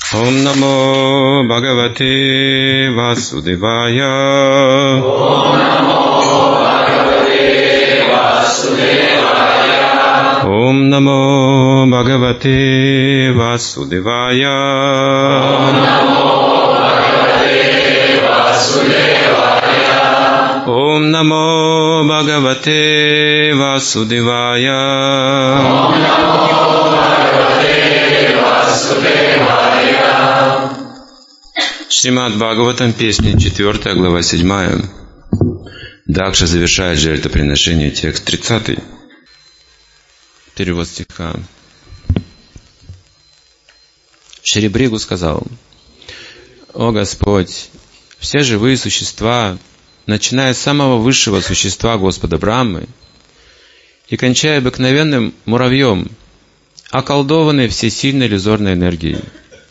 Ом намо Бхагавате Васудевая. Ом намо Бхагавате Васудевая. Ом намо Бхагавате Васудевая. Ом намо Бхагавате Васудевая. Ом намо Бхагавате Васудевая. Ом намо Бхагавате Васудевая. Шримад Бхагаватам, песня 4, глава 7. Дакша завершает жертвоприношение, текст 30. Перевод стиха. Шри Бригу сказал: «О Господь, все живые существа, начиная с самого высшего существа Господа Брахмы и кончая обыкновенным муравьем, околдованы всесильной иллюзорной энергией,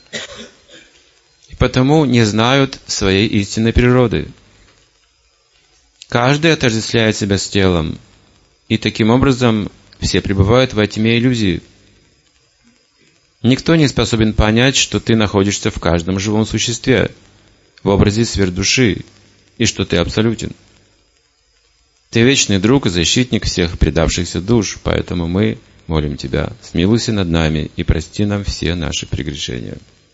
и потому не знают своей истинной природы. Каждый отождествляет себя с телом, и таким образом все пребывают во тьме иллюзии. Никто не способен понять, что ты находишься в каждом живом существе, в образе сверхдуши, и что ты абсолютен. Ты вечный друг и защитник всех предавшихся душ, поэтому мы молим Тебя, смилуйся над нами и прости нам все наши прегрешения».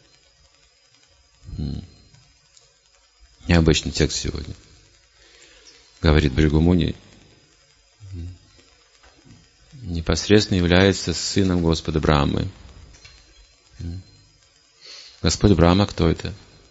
Необычный текст сегодня. Говорит Бригу Муни, непосредственно является сыном Господа Брахмы. Господь Брахма кто это?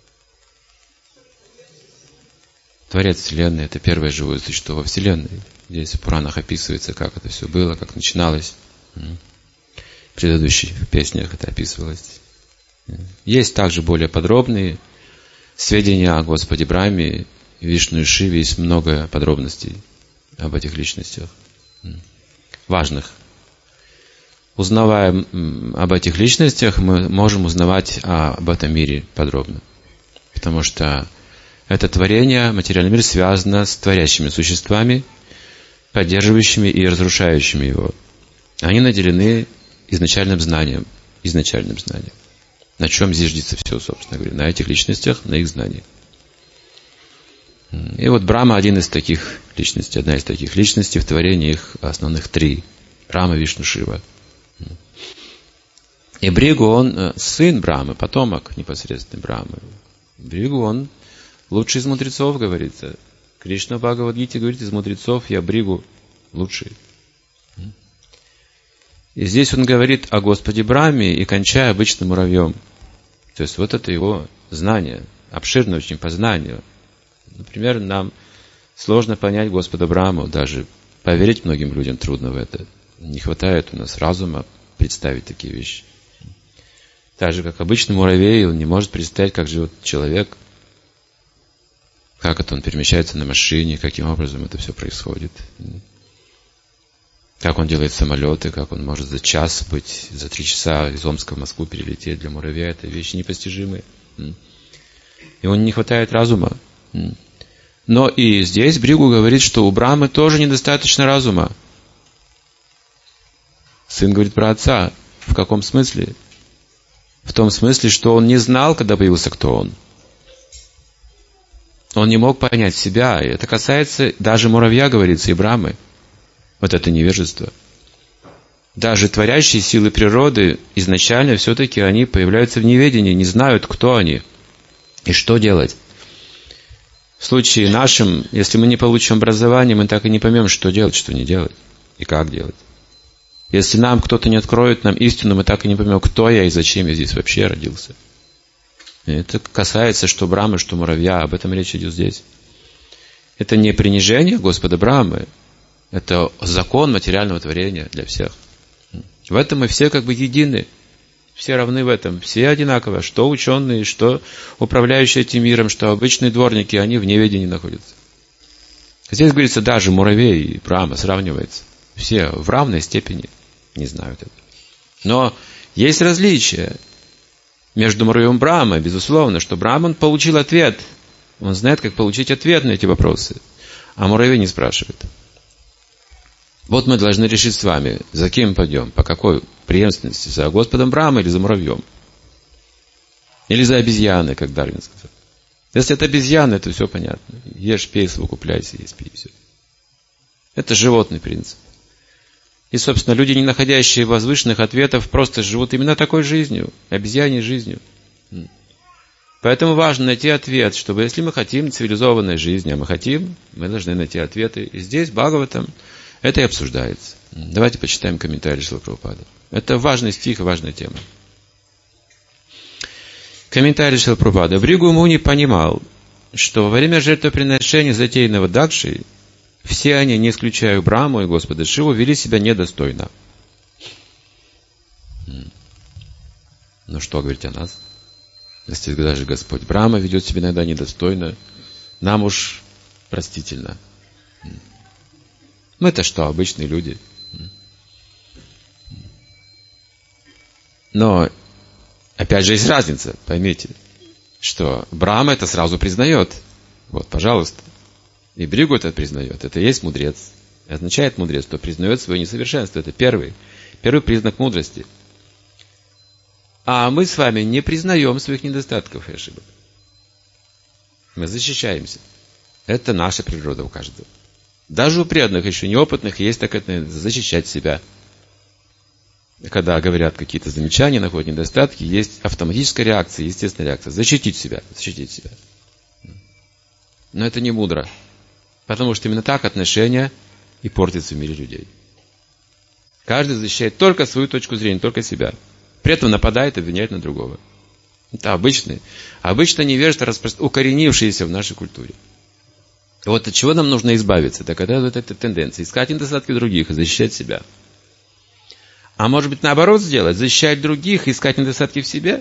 Творец Вселенной, это первое живое существо во Вселенной. Здесь в Пуранах описывается, как это все было, как начиналось. В предыдущих песнях это описывалось. Есть также более подробные сведения о Господе Брахме, Вишну и Шиве. Есть много подробностей об этих личностях, важных. Узнавая об этих личностях, мы можем узнавать об этом мире подробно. Потому что это творение, материальный мир, связано с творящими существами, поддерживающими и разрушающими его. Они наделены изначальным знанием. На чем зиждется все, собственно говоря? На этих личностях, на их знании. И вот Брахма одна из таких личностей в творении, их основных три. Брахма, Вишну, Шива. И Бригу, он сын Брахмы, потомок непосредственно Брахмы. Бригу, он лучший из мудрецов, говорится. Кришна в Бхагавад-гите говорит, из мудрецов я Бригу лучший. И здесь он говорит о Господе Брахме и кончая обычным муравьем. То есть вот это его знание, обширное очень познание. Например, нам сложно понять Господа Брахму, даже поверить многим людям трудно в это. Не хватает у нас разума представить такие вещи. Так же, как обычный муравей, он не может представить, как живет человек, как это он перемещается на машине, каким образом это все происходит. Как он делает самолеты, как он может за час быть, за 3 часа из Омска в Москву перелететь. Для муравья это вещи непостижимые. Ему не хватает разума. Но и здесь Бригу говорит, что у Брахмы тоже недостаточно разума. Сын говорит про отца. В каком смысле? В том смысле, что он не знал, когда появился, кто он. Он не мог понять себя. И это касается даже муравья, говорится, и Брахмы. Вот это невежество. Даже творящие силы природы изначально все-таки они появляются в неведении, не знают, кто они и что делать. В случае нашем, если мы не получим образование, мы так и не поймем, что делать, что не делать и как делать. Если нам кто-то не откроет нам истину, мы так и не поймем, кто я и зачем я здесь вообще родился. И это касается что Брахмы, что муравья. Об этом речь идет здесь. Это не принижение Господа Брахмы. Это закон материального творения для всех. В этом мы все как бы едины. Все равны в этом. Все одинаково. Что ученые, что управляющие этим миром, что обычные дворники, они в неведении находятся. Здесь говорится, даже муравей и Брахма сравнивается. Все в равной степени не знают это. Но есть различия между муравьем и Брахмой, безусловно, что Брахман получил ответ. Он знает, как получить ответ на эти вопросы. А муравей не спрашивает. Вот мы должны решить с вами, за кем пойдем, по какой преемственности, за Господом Брахмой или за муравьем. Или за обезьяны, как Дарвин сказал. Если это обезьяны, то все понятно. Ешь, пей, совокупляйся, есть, пей, все. Это животный принцип. И, собственно, люди, не находящие возвышенных ответов, просто живут именно такой жизнью, обезьяньей жизнью. Поэтому важно найти ответ, чтобы, если мы хотим цивилизованной жизни, а мы хотим, мы должны найти ответы. И здесь, в Бхагаватам, это и обсуждается. Давайте почитаем комментарий Шрилы Прабхупады. Это важный стих и важная тема. Комментарий Шрилы Прабхупады. Бригу Муни понимал, что во время жертвоприношения, затеянного Дакшей, все они, не исключая Браму и Господа Шиву, вели себя недостойно. Ну что говорить о нас? Если даже Господь Брама ведет себя иногда недостойно, нам уж простительно. Мы-то что, обычные люди. Но, опять же, есть разница, поймите, что Брама это сразу признает. Вот, пожалуйста. И Бригу это признает. Это и есть мудрец. И означает мудрец, кто признает свое несовершенство. Это первый признак мудрости. А мы с вами не признаем своих недостатков и ошибок. Мы защищаемся. Это наша природа у каждого. Даже у преданных, еще неопытных, есть так это защищать себя. Когда говорят какие-то замечания, находят недостатки, есть автоматическая реакция, естественная реакция. Защитить себя. Но это не мудро. Потому что именно так отношения и портятся в мире людей. Каждый защищает только свою точку зрения, только себя. При этом нападает и обвиняет на другого. Это обычное невежество, укоренившееся в нашей культуре. Вот от чего нам нужно избавиться? Так это вот эта тенденция. Искать недостатки других и защищать себя. А может быть наоборот сделать? Защищать других и искать недостатки в себе?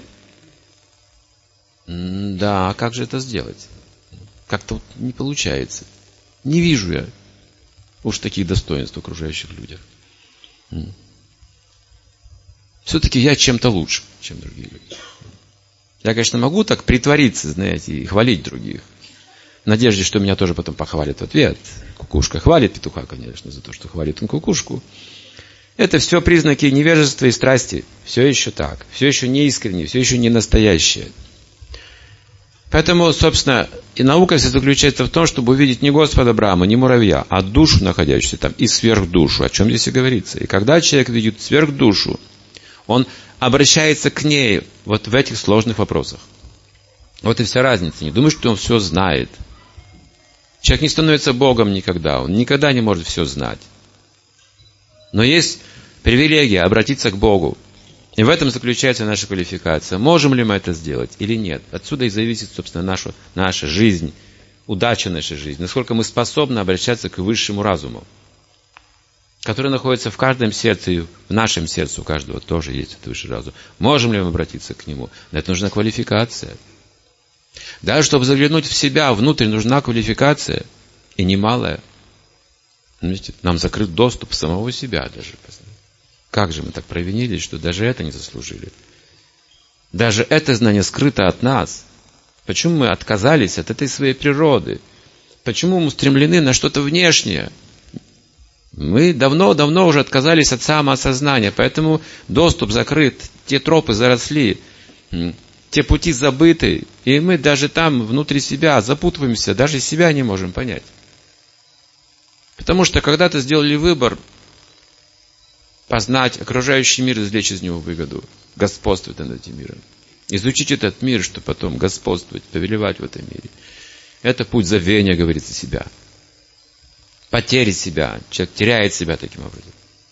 Да, а как же это сделать? Как-то вот не получается. Не вижу я уж таких достоинств в окружающих людях. Все-таки я чем-то лучше, чем другие люди. Я, конечно, могу так притвориться, знаете, и хвалить других. В надежде, что меня тоже потом похвалят в ответ. Кукушка хвалит петуха, конечно, за то, что хвалит он кукушку. Это все признаки невежества и страсти. Все еще так. Все еще неискренне, все еще не настоящее. Поэтому, собственно, и наука вся заключается в том, чтобы увидеть не Господа Брахму, не муравья, а душу, находящуюся там, и сверхдушу. О чем здесь и говорится. И когда человек видит сверхдушу, он обращается к ней вот в этих сложных вопросах. Вот и вся разница. Не думай, что он все знает. Человек не становится Богом никогда. Он никогда не может все знать. Но есть привилегия обратиться к Богу. И в этом заключается наша квалификация. Можем ли мы это сделать или нет? Отсюда и зависит, собственно, наша жизнь, удача нашей жизни. Насколько мы способны обращаться к высшему разуму, который находится в каждом сердце, и в нашем сердце у каждого тоже есть этот высший разум. Можем ли мы обратиться к нему? На это нужна квалификация. Даже чтобы заглянуть в себя, внутрь нужна квалификация. И немалая. Нам закрыт доступ самого себя даже. Как же мы так провинились, что даже это не заслужили? Даже это знание скрыто от нас. Почему мы отказались от этой своей природы? Почему мы устремлены на что-то внешнее? Мы давно уже отказались от самоосознания, поэтому доступ закрыт, те тропы заросли, те пути забыты, и мы даже там, внутри себя, запутываемся, даже себя не можем понять. Потому что когда-то сделали выбор познать окружающий мир, извлечь из него выгоду, господствовать над этим миром. Изучить этот мир, чтобы потом господствовать, повелевать в этом мире. Это путь забвения, говорится, себя. Потери себя. Человек теряет себя таким образом.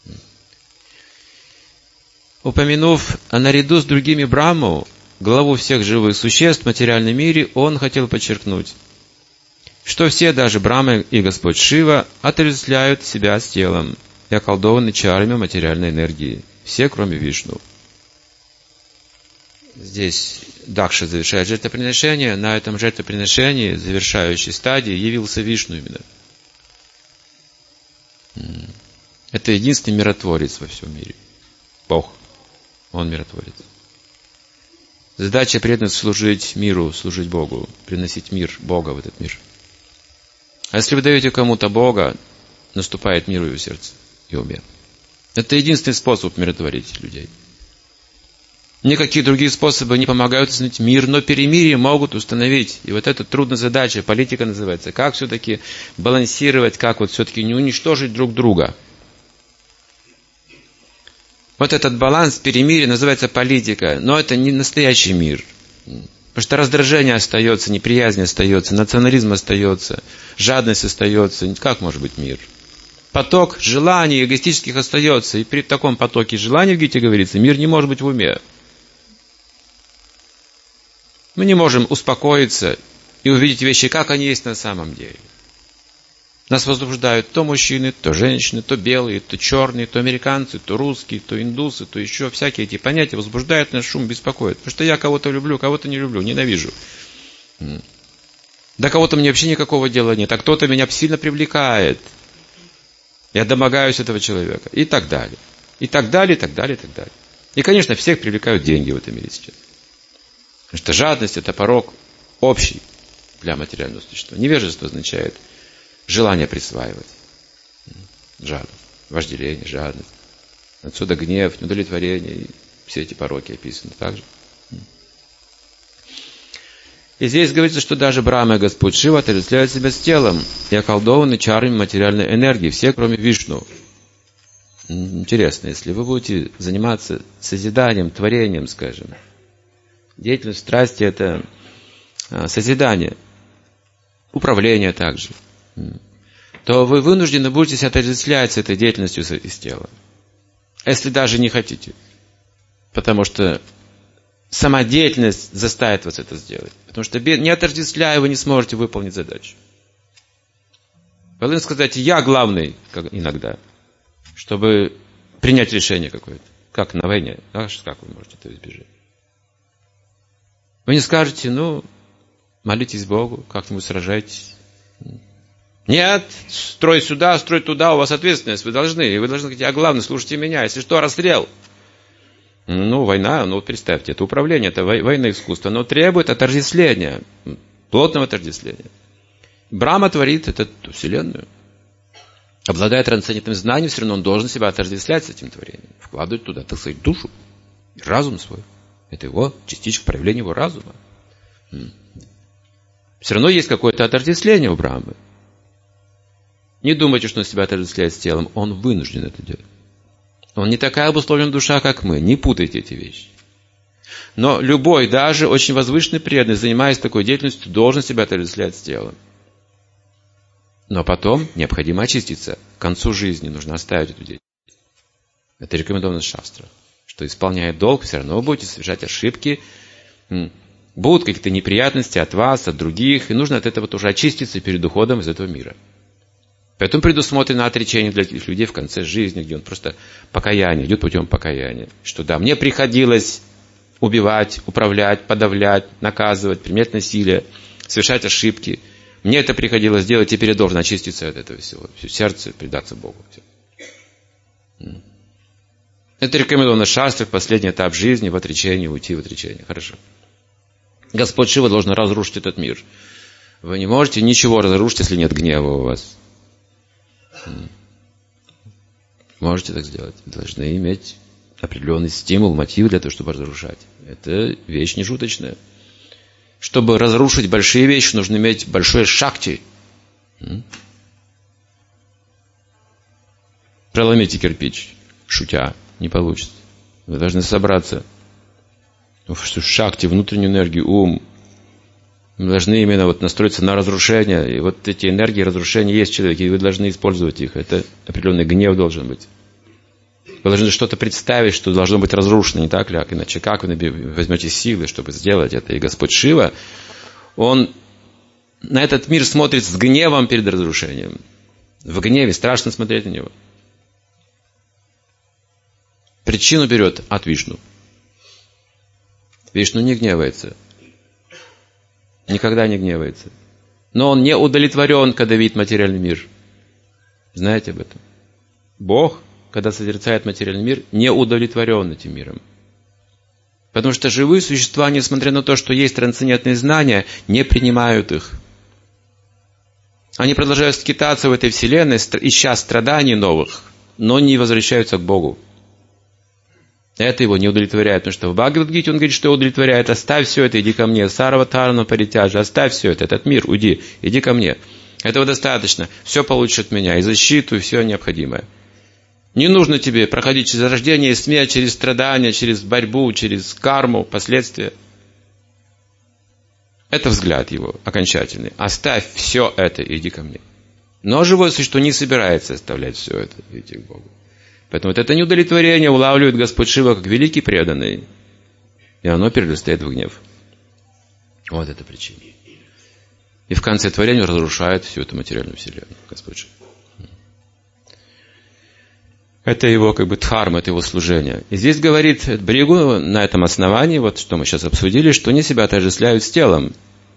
Упомянув наряду с другими Брахму, главу всех живых существ в материальном мире, он хотел подчеркнуть, что все, даже Брахма и Господь Шива, отождествляют себя с телом и околдованы чарами материальной энергии. Все, кроме Вишну. Здесь Дакша завершает жертвоприношение. На этом жертвоприношении, завершающей стадии, явился Вишну именно. Это единственный миротворец во всем мире. Бог. Он миротворец. Задача преданных служить миру, служить Богу, приносить мир Бога в этот мир. А если вы даете кому-то Бога, наступает мир в его сердце и уме. Это единственный способ миротворить людей. Никакие другие способы не помогают установить мир, но перемирие могут установить. И вот это трудная задача, политика называется. Как все-таки балансировать, как вот все-таки не уничтожить друг друга. Вот этот баланс перемирия называется политика, но это не настоящий мир. Потому что раздражение остается, неприязнь остается, национализм остается, жадность остается. Как может быть мир? Поток желаний эгоистических остается. И при таком потоке желаний, в Гите говорится, мир не может быть в уме. Мы не можем успокоиться и увидеть вещи, как они есть на самом деле. Нас возбуждают то мужчины, то женщины, то белые, то черные, то американцы, то русские, то индусы, то еще всякие эти понятия возбуждают наш шум, беспокоят. Потому что я кого-то люблю, кого-то не люблю, ненавижу. До кого-то мне вообще никакого дела нет, а кто-то меня сильно привлекает. Я домогаюсь этого человека. И так далее. И так далее, и так далее, и так далее. И, конечно, всех привлекают деньги в этом мире сейчас. Потому что жадность – это порок общий для материального существа. Невежество означает желание присваивать. Жадность, вожделение, жадность. Отсюда гнев, неудовлетворение. И все эти пороки описаны также. И здесь говорится, что даже Брахма и Господь Шива отождествляют себя с телом и околдованы чарами материальной энергии. Все, кроме Вишну. Интересно, если вы будете заниматься созиданием, творением, скажем, деятельность страсти – это созидание, управление также, то вы вынуждены будете себя отождествлять с этой деятельностью из тела. Если даже не хотите. Потому что сама деятельность заставит вас это сделать. Потому что не отождествляя, вы не сможете выполнить задачу. Вы должны сказать, я главный, как иногда, чтобы принять решение какое-то. Как на войне. Как вы можете этого избежать? Вы не скажете, молитесь Богу, как-нибудь сражайтесь. Нет, строй сюда, строй туда, у вас ответственность, вы должны говорить, я главный, слушайте меня, если что, расстрел. Война, представьте, это управление, это военное искусство, оно требует отождествления, плотного отождествления. Брахма творит эту вселенную. Обладая трансцендентным знанием, все равно он должен себя отождествлять с этим творением, вкладывать туда, так сказать, душу, разум свой. Это его частичка проявления его разума. Все равно есть какое-то отождествление у Брахмы. Не думайте, что он себя отождествляет с телом. Он вынужден это делать. Он не такая обусловленная душа, как мы. Не путайте эти вещи. Но любой, даже очень возвышенный преданный, занимаясь такой деятельностью, должен себя отождествлять с телом. Но потом необходимо очиститься. К концу жизни нужно оставить эту деятельность. Это рекомендовано в шастрах. Что исполняя долг, все равно вы будете совершать ошибки, будут какие-то неприятности от вас, от других, и нужно от этого тоже очиститься перед уходом из этого мира. Поэтому предусмотрено отречение для этих людей в конце жизни, где он просто покаяние, идет путем покаяния. Что да, мне приходилось убивать, управлять, подавлять, наказывать, применять насилие, совершать ошибки. Мне это приходилось делать, теперь я должен очиститься от этого всего. Все сердце предаться Богу. Это рекомендовано в шастрах, последний этап жизни, в отречении, уйти в отречение. Хорошо. Господь Шива должен разрушить этот мир. Вы не можете ничего разрушить, если нет гнева у вас. Можете так сделать. Вы должны иметь определенный стимул, мотив для того, чтобы разрушать. Это вещь не шуточная. Чтобы разрушить большие вещи, нужно иметь большое шакти. Проломите кирпич, шутя. Не получится. Вы должны собраться. В шакти, внутреннюю энергию, ум. Вы должны именно настроиться на разрушение. И вот эти энергии разрушения есть в человеке, и вы должны использовать их. Это определенный гнев должен быть. Вы должны что-то представить, что должно быть разрушено, не так ли? Иначе как вы возьмете силы, чтобы сделать это? И Господь Шива, Он на этот мир смотрит с гневом перед разрушением. В гневе страшно смотреть на него. Причину берет от Вишну. Вишну не гневается. Никогда не гневается. Но он не удовлетворен, когда видит материальный мир. Знаете об этом? Бог, когда созерцает материальный мир, не удовлетворен этим миром. Потому что живые существа, несмотря на то, что есть трансцендентные знания, не принимают их. Они продолжают скитаться в этой вселенной, ища страданий новых, но не возвращаются к Богу. Это его не удовлетворяет, потому что в Бхагавад-гите он говорит, что его удовлетворяет. Оставь все это, иди ко мне. Сарватарна паритяжа, оставь все это, этот мир, уйди, иди ко мне. Этого достаточно. Все получишь от меня, и защиту, и все необходимое. Не нужно тебе проходить через рождение и смерть, через страдания, через борьбу, через карму, последствия. Это взгляд его окончательный. Оставь все это и иди ко мне. Но живое существо не собирается оставлять все это и идти к Богу. Поэтому вот это неудовлетворение улавливает Господь Шива как великий преданный. И оно перерастает в гнев. Вот это причина. И в конце творения разрушает всю эту материальную вселенную. Господь Шива. Это его как бы дхарма, это его служение. И здесь говорит Бригу на этом основании, вот что мы сейчас обсудили, что они себя отождествляют с телом.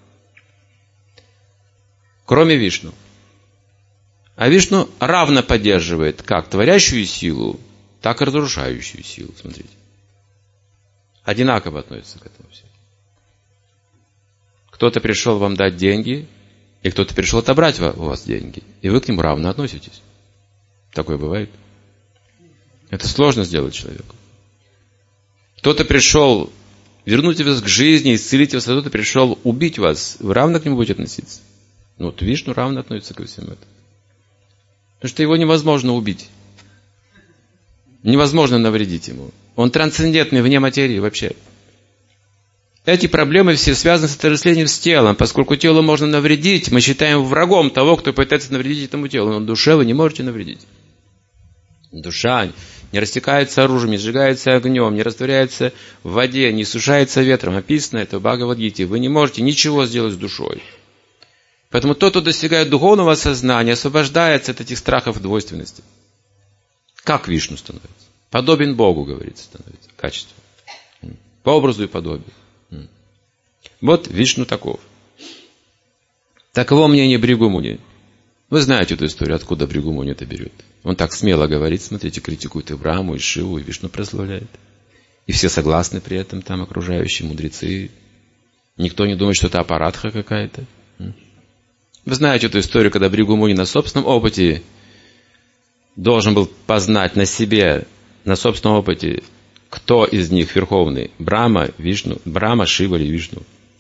Кроме Вишну. А Вишну равно поддерживает как творящую силу, так и разрушающую силу. Смотрите. Одинаково относится к этому всему. Кто-то пришел вам дать деньги, и кто-то пришел отобрать у вас деньги. И вы к нему равно относитесь. Такое бывает. Это сложно сделать человеку. Кто-то пришел вернуть вас к жизни, исцелить вас, а кто-то пришел убить вас. Вы равно к нему будете относиться. Ну вот Вишну равно относится ко всему этому. Потому что его невозможно убить. Невозможно навредить ему. Он трансцендентный, вне материи вообще. Эти проблемы все связаны с отождествлением с телом. Поскольку телу можно навредить, мы считаем врагом того, кто пытается навредить этому телу. Но душе вы не можете навредить. Душа не растекается оружием, не сжигается огнем, не растворяется в воде, не сушается ветром. Описано это в Бхагавад-гите. Вы не можете ничего сделать с душой. Поэтому тот, кто достигает духовного сознания, освобождается от этих страхов двойственности. Как Вишну становится? Подобен Богу, говорится, становится. Качество. По образу и подобию. Вот Вишну таков. Таково мнение Бригу Муни. Вы знаете эту историю, откуда Бригу Муни это берет. Он так смело говорит, смотрите, критикует и Браму, и Шиву, и Вишну прославляет. И все согласны при этом, там окружающие мудрецы. Никто не думает, что это аппаратха какая-то. Вы знаете эту историю, когда Бригу Муни на собственном опыте должен был познать на себе, на собственном опыте, кто из них верховный. Брама, Вишну, Брама, Шива или Вишну.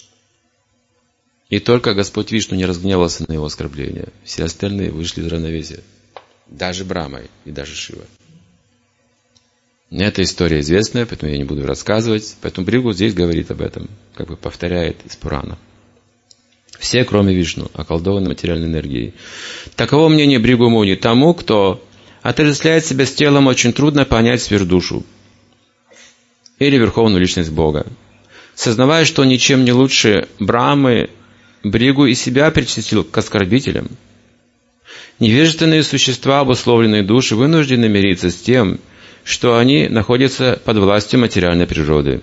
И только Господь Вишну не разгневался на его оскорбления. Все остальные вышли из равновесия. Даже Брама и даже Шива. Эта история известная, поэтому я не буду рассказывать. Поэтому Бригу здесь говорит об этом, как бы повторяет из Пурана. Все, кроме Вишну, околдованы материальной энергией. Таково мнение Бригу Муни. Тому, кто отождествляет себя с телом, очень трудно понять сверхдушу или верховную личность Бога. Сознавая, что ничем не лучше Брамы, Бригу и себя причислил к оскорбителям. Невежественные существа, обусловленные души, вынуждены мириться с тем, что они находятся под властью материальной природы.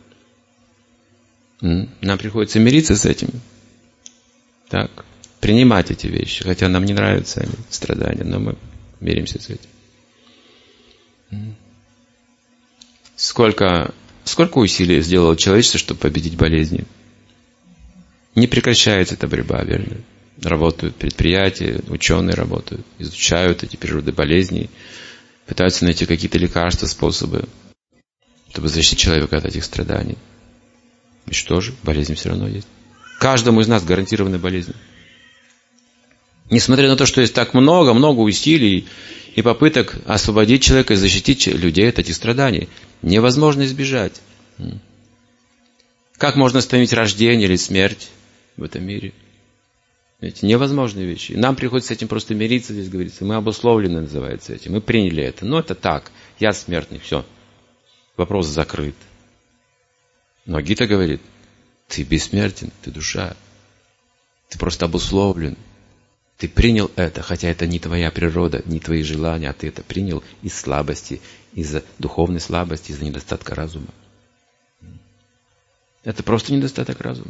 Нам приходится мириться с этим. Так, принимать эти вещи, хотя нам не нравятся они, страдания, но мы миримся с этим. Сколько усилий сделало человечество, чтобы победить болезни? Не прекращается эта борьба, верно? Работают предприятия, ученые работают, изучают эти природы болезней, пытаются найти какие-то лекарства, способы, чтобы защитить человека от этих страданий. И что же? Болезнь все равно есть. Каждому из нас гарантированы болезни. Несмотря на то, что есть так много усилий и попыток освободить человека и защитить людей от этих страданий, невозможно избежать. Как можно остановить рождение или смерть в этом мире? Эти невозможные вещи. И нам приходится с этим просто мириться, здесь говорится. Мы обусловлены, называется этим. Мы приняли это. Но это так. Я смертный. Все. Вопрос закрыт. Но Гита говорит, ты бессмертен, ты душа. Ты просто обусловлен. Ты принял это, хотя это не твоя природа, не твои желания, а ты это принял из слабости, из-за духовной слабости, из-за недостатка разума. Это просто недостаток разума.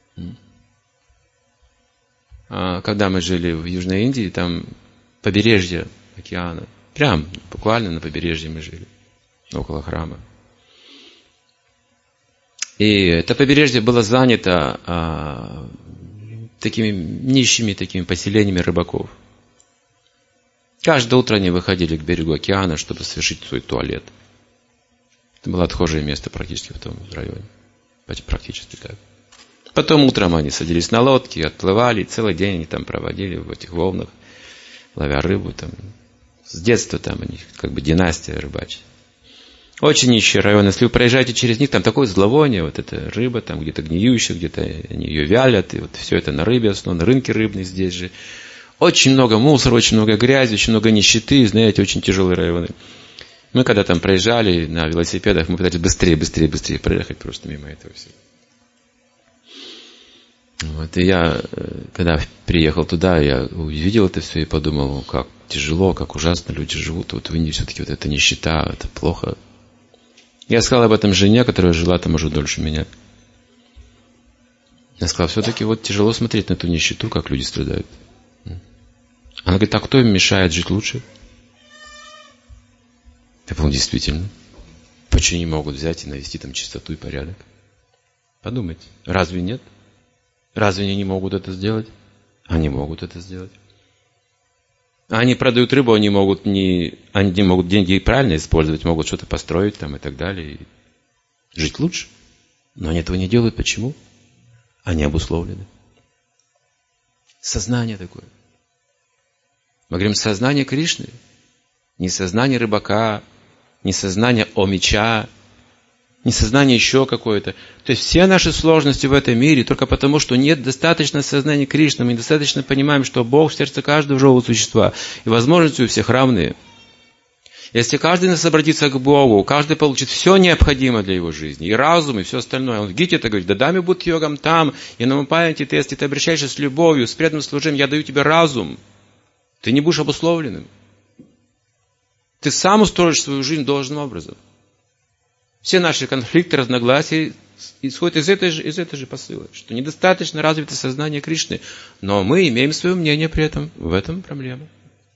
Когда мы жили в Южной Индии, там побережье океана, прям буквально на побережье мы жили, около храма. И это побережье было занято такими нищими такими поселениями рыбаков. Каждое утро они выходили к берегу океана, чтобы совершить свой туалет. Это было отхожее место практически в том районе. Практически так. Потом утром они садились на лодки, отплывали, и целый день они там проводили в этих волнах, ловя рыбу. Там. С детства там у них как бы династия рыбачья. Очень нищий район. Если вы проезжаете через них, там такое зловоние, вот эта рыба там где-то гниющая, где-то они ее вялят, и вот все это на рыбе основано, на рынке рыбный здесь же. Очень много мусора, очень много грязи, очень много нищеты, знаете, очень тяжелые районы. Мы когда там проезжали на велосипедах, мы пытались быстрее проехать просто мимо этого всего. Вот, и я, когда приехал туда, я увидел это все и подумал, как тяжело, как ужасно люди живут. Вот в Индии все-таки вот эта нищета, это плохо. Я сказал об этом жене, которая жила там уже дольше меня. Я сказал, все-таки вот тяжело смотреть на эту нищету, как люди страдают. Она говорит, а кто им мешает жить лучше? Я понял, действительно. Почему не могут взять и навести там чистоту и порядок? Подумайте, разве нет? Разве они не могут это сделать? Они могут это сделать. Они продают рыбу, они не могут деньги правильно использовать, могут что-то построить там и так далее. И жить лучше. Но они этого не делают. Почему? Они обусловлены. Сознание такое. Мы говорим, сознание Кришны. Не сознание рыбака, не сознание омича, не сознание еще какое-то. То есть все наши сложности в этом мире только потому, что нет достаточно сознания Кришны. Мы недостаточно понимаем, что Бог в сердце каждого живого существа. И возможности у всех равные. Если каждый из нас обратится к Богу, каждый получит все необходимое для его жизни. И разум, и все остальное. Он в Гите это говорит, дадами будут йогам там, и на памяти ты, если ты обращаешься с любовью, с преданным служением, я даю тебе разум. Ты не будешь обусловленным. Ты сам устроишь свою жизнь должным образом. Все наши конфликты, разногласия исходят из этой же посыла, что недостаточно развито сознание Кришны, но мы имеем свое мнение при этом. В этом проблема.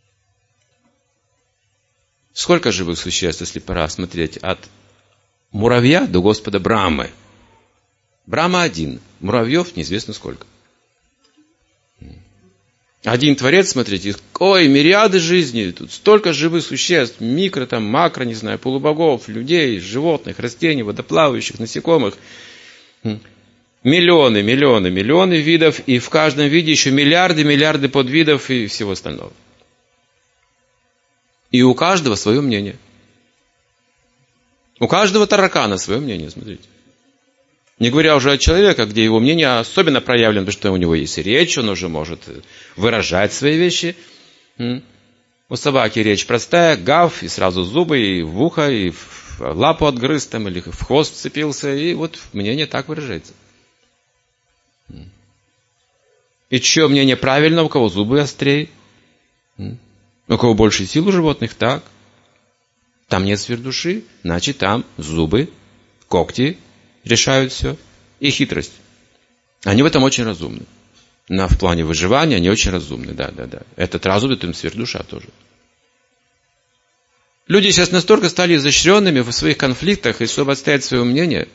Сколько живых существ, если пора смотреть, от муравья до Господа Брамы? Брама один, муравьев неизвестно сколько. Один Творец, смотрите, мириады жизней, тут столько живых существ, микро, там, макро, не знаю, полубогов, людей, животных, растений, водоплавающих, насекомых. Миллионы видов, и в каждом виде еще миллиарды подвидов и всего остального. И у каждого свое мнение. У каждого таракана свое мнение, смотрите. Не говоря уже о человеке, где его мнение особенно проявлено, потому что у него есть речь, он уже может выражать свои вещи. У собаки речь простая, гав, и сразу зубы, и в ухо, и в лапу отгрыз, там, или в хвост вцепился, и вот мнение так выражается. И чье мнение правильно, у кого зубы острее? У кого больше сил у животных, так. Там нет сверхдуши, значит там зубы, когти решают все. И хитрость. Они в этом очень разумны. В плане выживания они очень разумны. Да. Этот разум, это им сверхдуша тоже. Люди сейчас настолько стали изощренными в своих конфликтах, и чтобы отстоять свое мнение,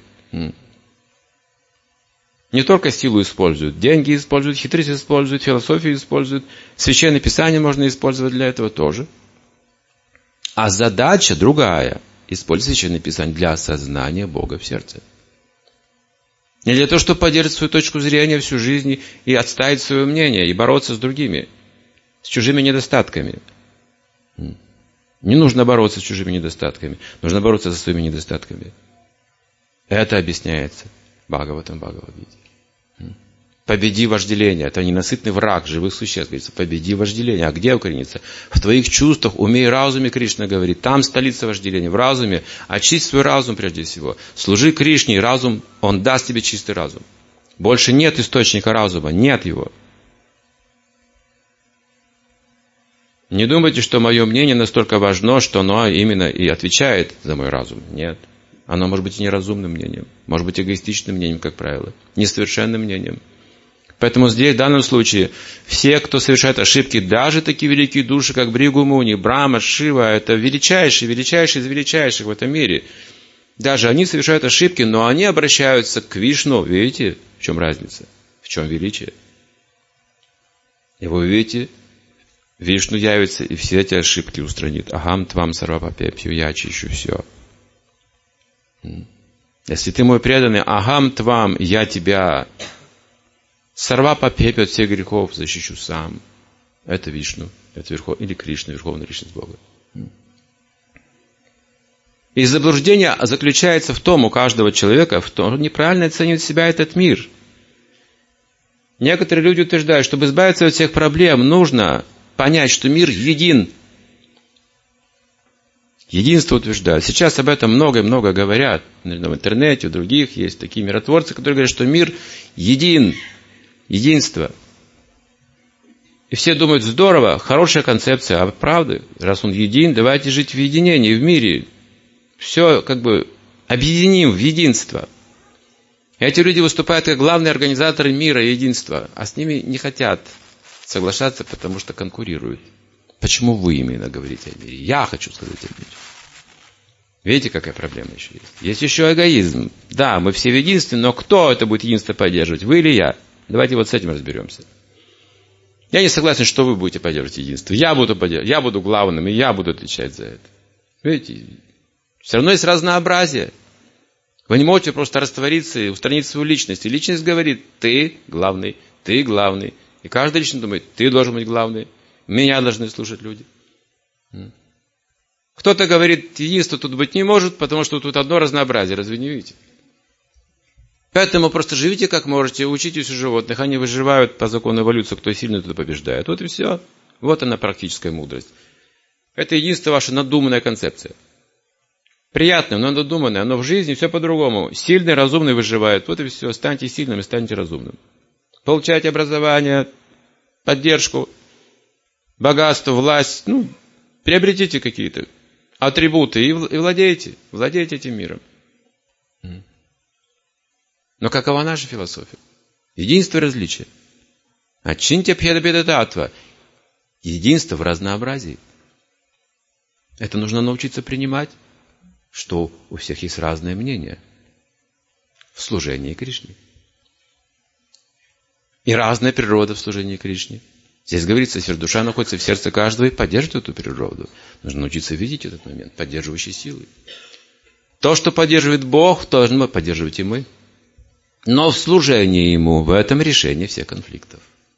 не только силу используют, деньги используют, хитрость используют, философию используют, священное писание можно использовать для этого тоже. А задача другая. Использовать священное писание для осознания Бога в сердце. Не для того, чтобы поддерживать свою точку зрения всю жизнь и отставить свое мнение, и бороться с другими, с чужими недостатками. Не нужно бороться с чужими недостатками, нужно бороться со своими недостатками. Это объясняется Бхагаватам, Бхагавад-гите. Победи вожделение. Это ненасытный враг живых существ. Говорится, победи вожделение. А где укорениться? В твоих чувствах, уме и разуме, Кришна говорит. Там столица вожделения. В разуме. Очисть свой разум прежде всего. Служи Кришне, и разум, он даст тебе чистый разум. Больше нет источника разума. Нет его. Не думайте, что мое мнение настолько важно, что оно именно и отвечает за мой разум. Нет. Оно может быть и неразумным мнением. Может быть эгоистичным мнением, как правило. Несовершенным мнением. Поэтому здесь, в данном случае, все, кто совершает ошибки, даже такие великие души, как Бригу Муни, Брахма, Шива, это величайшие из величайших в этом мире. Даже они совершают ошибки, но они обращаются к Вишну. Видите, в чем разница? В чем величие? И вы видите, Вишну явится и все эти ошибки устранит. Ахам твам сарвапапепью, я чищу все. Если ты мой преданный, агам твам, я тебя, сорва попепет всех грехов, защищу сам. Это Вишну, это или Кришна, Верховная Личность Бога. И заблуждение заключается в том, у каждого человека, в том, что неправильно оценивает себя этот мир. Некоторые люди утверждают, чтобы избавиться от всех проблем, нужно понять, что мир един. Единство утверждают. Сейчас об этом много и много говорят. В интернете, у других есть такие миротворцы, которые говорят, что мир един. Единство. И все думают, здорово, хорошая концепция. А правда, раз он един, давайте жить в единении, в мире. Все объединим в единство. И эти люди выступают как главные организаторы мира и единства. А с ними не хотят соглашаться, потому что конкурируют. Почему вы именно говорите о мире? Я хочу сказать о мире. Видите, какая проблема еще есть? Есть еще эгоизм. Да, мы все в единстве, но кто это будет единство поддерживать? Вы или я? Давайте вот с этим разберемся. Я не согласен, что вы будете поддерживать единство. Я буду поддерживать, я буду главным, и я буду отвечать за это. Видите? Все равно есть разнообразие. Вы не можете просто раствориться и устранить свою личность. И личность говорит, ты главный, ты главный. И каждый лично думает, ты должен быть главный. Меня должны слушать люди. Кто-то говорит, единства тут быть не может, потому что тут одно разнообразие. Разве не видите? Поэтому просто живите как можете, учитесь у животных. Они выживают по закону эволюции, кто сильный, тот побеждает. Вот и все. Вот она практическая мудрость. Это единство ваша надуманная концепция. Приятное, но надуманное. Но в жизни все по-другому. Сильный, разумный выживает. Вот и все. Станьте сильным и станьте разумным. Получайте образование, поддержку, богатство, власть. Приобретите какие-то атрибуты и владейте этим миром. Но какова наша философия? Единство и различие. Ачинтя бхеда-беда-татва. Единство в разнообразии. Это нужно научиться принимать, что у всех есть разное мнение в служении Кришне. И разная природа в служении Кришне. Здесь говорится, если душа находится в сердце каждого и поддерживает эту природу. Нужно научиться видеть этот момент, поддерживающий силой. То, что поддерживает Бог, то должны поддерживать и мы. Но в служении Ему, в этом решение всех конфликтов.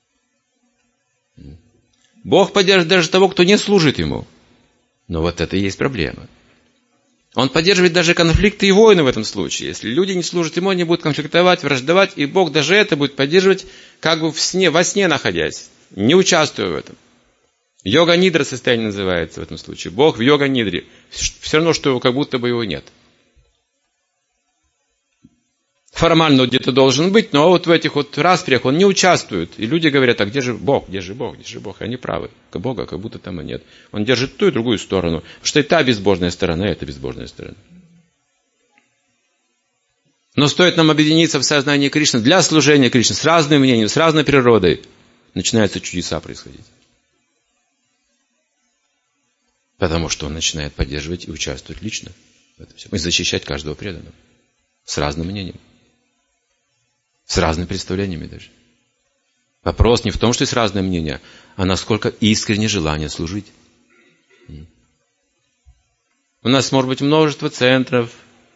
Бог поддерживает даже того, кто не служит Ему. Но вот это и есть проблема. Он поддерживает даже конфликты и войны в этом случае. Если люди не служат Ему, они будут конфликтовать, враждовать, и Бог даже это будет поддерживать во сне находясь, не участвуя в этом. Йога-нидра состояние называется в этом случае. Бог в йога-нидре. Все равно, что как будто бы его нет. Формально он где-то должен быть, но вот в этих распрях он не участвует. И люди говорят, а где же Бог, где же Бог, где же Бог? Они правы. Бога как будто там и нет. Он держит ту и другую сторону. Потому что и та безбожная сторона, и эта безбожная сторона. Но стоит нам объединиться в сознании Кришны для служения Кришне, с разным мнением, с разной природой, начинаются чудеса происходить. Потому что он начинает поддерживать и участвовать лично в этом всем. И защищать каждого преданного. С разным мнением. С разными представлениями даже. Вопрос не в том, что есть разное мнение, а насколько искренне желание служить. У нас может быть множество центров,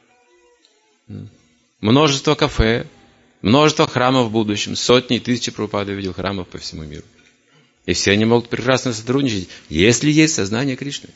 множество кафе, множество храмов в будущем, сотни и тысячи Прабхупада видел храмов по всему миру. И все они могут прекрасно сотрудничать, если есть сознание Кришны.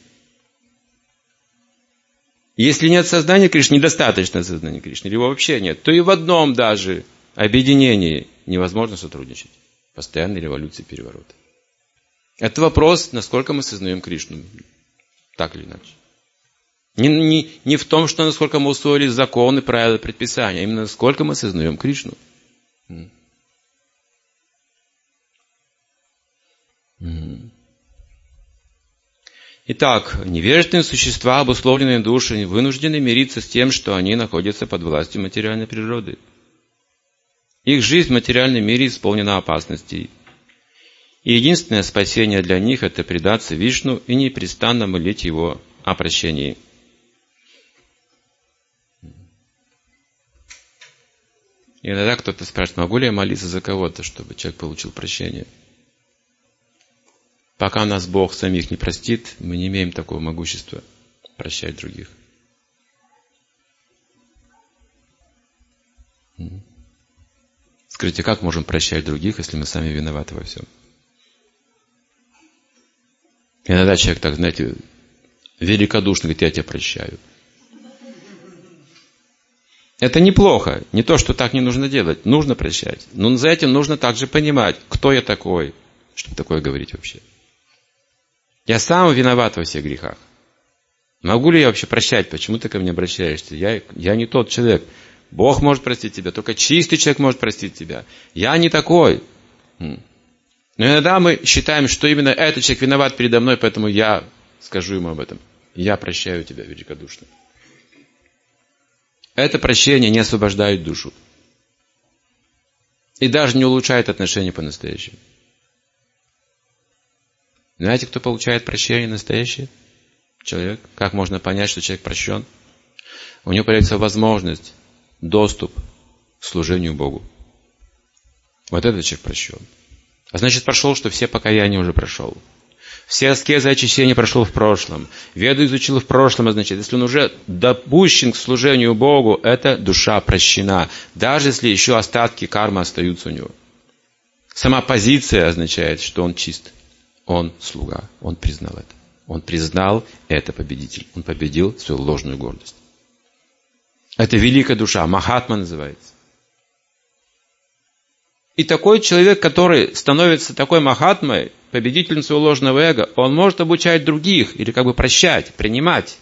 Если нет сознания Кришны, недостаточно сознания Кришны, или его вообще нет, то и в одном даже объединении невозможно сотрудничать. Постоянной революции, переворота. Это вопрос, насколько мы сознаем Кришну. Так или иначе. Не в том, что насколько мы усвоили законы, правила, предписания, а именно насколько мы сознаем Кришну. Итак, невежественные существа, обусловленные душей, вынуждены мириться с тем, что они находятся под властью материальной природы. Их жизнь в материальном мире исполнена опасностей. И единственное спасение для них – это предаться Вишну и непрестанно молить Его о прощении. И иногда кто-то спрашивает, могу ли я молиться за кого-то, чтобы человек получил прощение? Пока нас Бог самих не простит, мы не имеем такого могущества прощать других. Скажите, как можем прощать других, если мы сами виноваты во всем? Иногда человек так, знаете, великодушно говорит: я тебя прощаю. Это неплохо. Не то, что так не нужно делать. Нужно прощать. Но за этим нужно также понимать, кто я такой, чтобы такое говорить вообще. Я сам виноват во всех грехах. Могу ли я вообще прощать? Почему ты ко мне обращаешься? Я не тот человек. Бог может простить тебя. Только чистый человек может простить тебя. Я не такой. Но иногда мы считаем, что именно этот человек виноват передо мной, поэтому я скажу ему об этом. Я прощаю тебя великодушно. Это прощение не освобождает душу. И даже не улучшает отношения по-настоящему. Знаете, кто получает прощение настоящее? Человек. Как можно понять, что человек прощен? У него появится возможность, доступ к служению Богу. Вот этот человек прощен. А значит, прошел, что все покаяния уже прошел. Все аскезы очищения прошел в прошлом. Веду изучил в прошлом, означает, если он уже допущен к служению Богу, эта душа прощена. Даже если еще остатки кармы остаются у него. Сама позиция означает, что он чист. Он слуга. Он признал это. Он признал это победитель. Он победил свою ложную гордость. Это великая душа. Махатма называется. И такой человек, который становится такой махатмой, победителем своего ложного эго, он может обучать других, или как бы прощать, принимать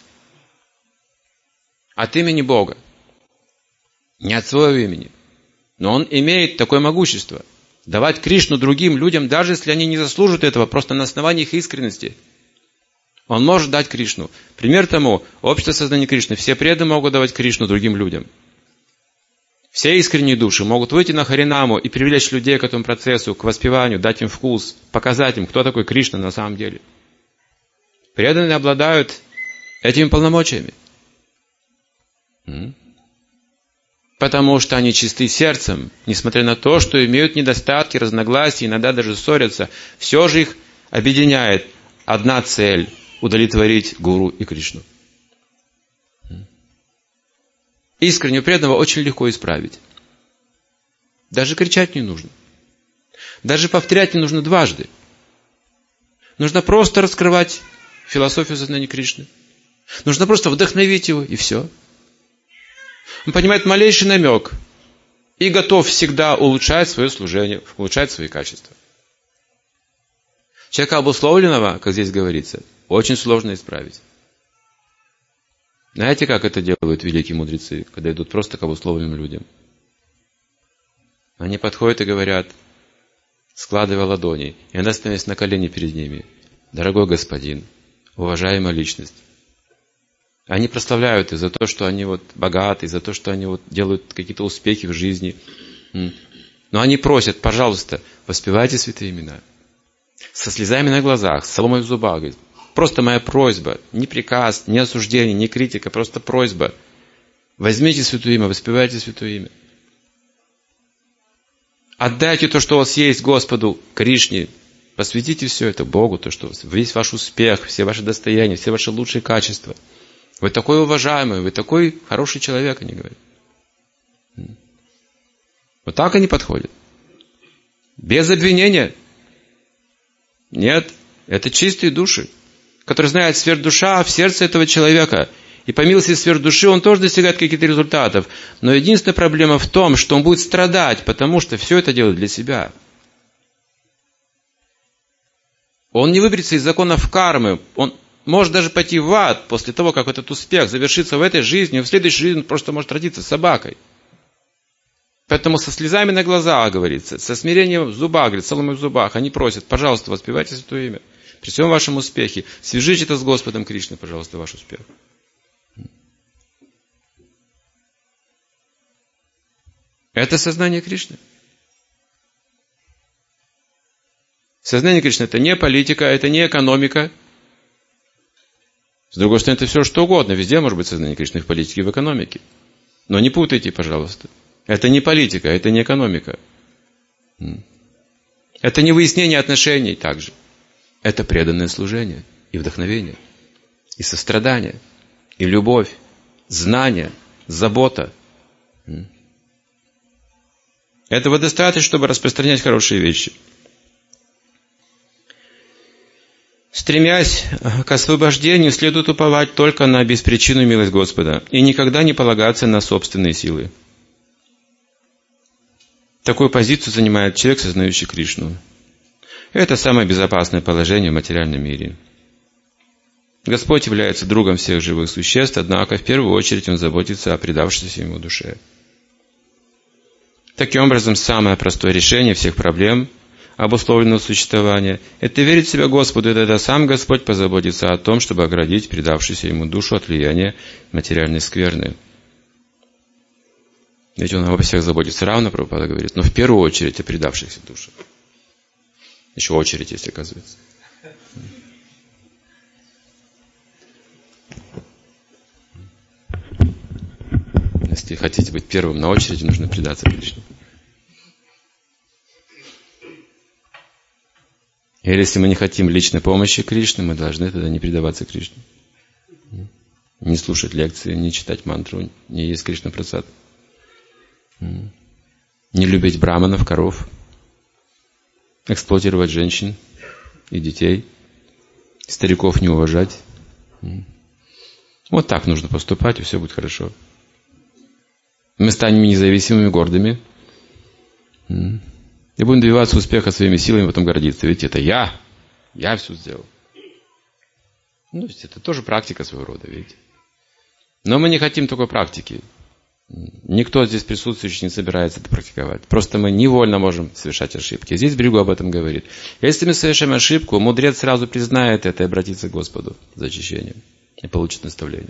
от имени Бога. Не от своего имени. Но он имеет такое могущество. Давать Кришну другим людям, даже если они не заслуживают этого, просто на основании их искренности. Он может дать Кришну. Пример тому, общество сознания Кришны. Все преданные могут давать Кришну другим людям. Все искренние души могут выйти на Харинаму и привлечь людей к этому процессу, к воспеванию, дать им вкус, показать им, кто такой Кришна на самом деле. Преданные обладают этими полномочиями. Потому что они чисты сердцем, несмотря на то, что имеют недостатки, разногласия, иногда даже ссорятся, все же их объединяет одна цель – удовлетворить Гуру и Кришну. Искреннего преданного очень легко исправить. Даже кричать не нужно. Даже повторять не нужно дважды. Нужно просто раскрывать философию сознания Кришны. Нужно просто вдохновить его, и все. Он понимает малейший намек и готов всегда улучшать свое служение, улучшать свои качества. Человека обусловленного, как здесь говорится, очень сложно исправить. Знаете, как это делают великие мудрецы, когда идут просто к обусловленным людям? Они подходят и говорят, складывая ладони, и она становится на колени перед ними. Дорогой господин, уважаемая личность. Они прославляют их за то, что они богаты, за то, что они делают какие-то успехи в жизни. Но они просят, пожалуйста, воспевайте святые имена. Со слезами на глазах, с соломой в зубах. Говорит, просто моя просьба, не приказ, не осуждение, не критика, просто просьба. Возьмите святое имя, воспевайте святое имя. Отдайте то, что у вас есть, Господу, Кришне. Посвятите все это Богу, то, что у вас, весь ваш успех, все ваши достояния, все ваши лучшие качества. Вы такой уважаемый, вы такой хороший человек, они говорят. Вот так они подходят. Без обвинения. Нет, это чистые души, которые знают сверхдуша в сердце этого человека. И по милости сверхдуши он тоже достигает каких-то результатов. Но единственная проблема в том, что он будет страдать, потому что все это делает для себя. Он не выберется из законов кармы. Он может даже пойти в ад после того, как этот успех завершится в этой жизни, и в следующей жизни он просто может родиться собакой. Поэтому со слезами на глазах, говорится, со смирением в зубах, говорит, соломой в зубах, они просят, пожалуйста, воспевайте святое имя. При всем вашем успехе, свяжите это с Господом Кришной, пожалуйста, ваш успех. Это сознание Кришны. Сознание Кришны – это не политика, это не экономика. С другой стороны, это все что угодно. Везде может быть сознание Кришны в политике и в экономике. Но не путайте, пожалуйста. Это не политика, это не экономика. Это не выяснение отношений также. Это преданное служение и вдохновение, и сострадание, и любовь, знание, забота. Этого достаточно, чтобы распространять хорошие вещи. Стремясь к освобождению, следует уповать только на беспричинную милость Господа и никогда не полагаться на собственные силы. Такую позицию занимает человек, сознающий Кришну. Это самое безопасное положение в материальном мире. Господь является другом всех живых существ, однако в первую очередь Он заботится о предавшейся Ему душе. Таким образом, самое простое решение всех проблем обусловленного существования – это верить в себя Господу, и тогда сам Господь позаботится о том, чтобы оградить предавшуюся Ему душу от влияния материальной скверны. Ведь Он обо всех заботится равно, Прабхупада говорит, но в первую очередь о предавшихся душах. Еще очередь есть, оказывается. Если хотите быть первым на очереди, нужно предаться Кришне. Или если мы не хотим личной помощи Кришне, мы должны тогда не предаваться Кришне. Не слушать лекции, не читать мантру, не есть Кришна Прасад. Не любить браманов, коров. Эксплуатировать женщин и детей. Стариков не уважать. Вот так нужно поступать, и все будет хорошо. Мы станем независимыми, гордыми. И будем добиваться успеха своими силами, потом гордиться. Ведь это я все сделал. Ну, это тоже практика своего рода, видите. Но мы не хотим такой практики. Никто здесь присутствующий не собирается это практиковать. Просто мы невольно можем совершать ошибки. Здесь Бригу об этом говорит. Если мы совершаем ошибку, мудрец сразу признает это и обратится к Господу за очищением. И получит наставление.